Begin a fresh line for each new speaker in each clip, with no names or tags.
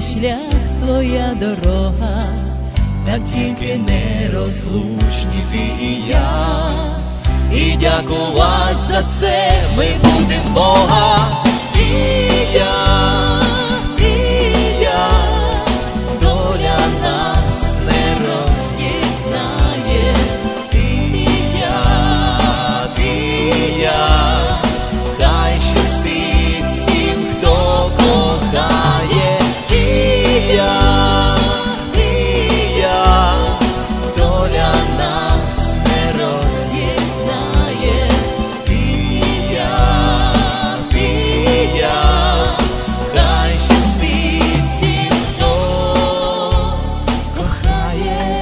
шлях, твоя дорога, так тільки нерозлучні ти і я. І дякувати за це ми будемо Бога. І я, доля нас не роз'єднає. І я, хай щастить всім, хто кохає. І я, доля нас не роз'єднає. І я, хай щастить всім, хто кохає.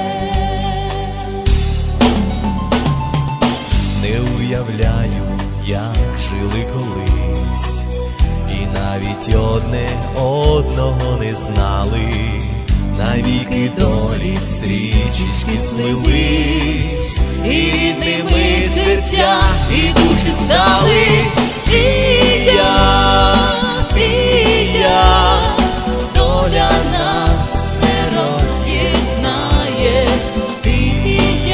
Не уявляю, як жили колись, і навіть одне одного не знали. Навіки долі стрічечки сплелись, і рідними серця і душі стали. І я, доля нас не роз'єднає. І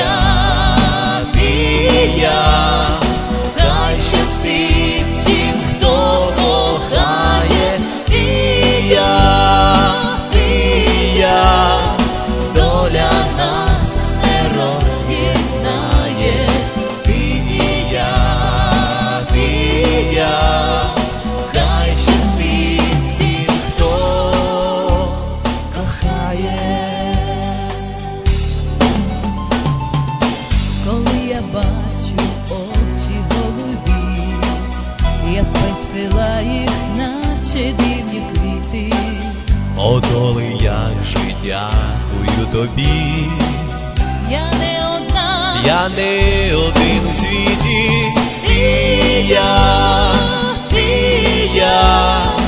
я, хай щастить всім, хто кохає. І я, доля нас не роз'єднає. І я, хай щастить всім, хто кохає. Коли я бачу очі голубі, я пестила їх, наче дивні квіти. О, доли, як же дякую тобі. Я не один у світі. І я,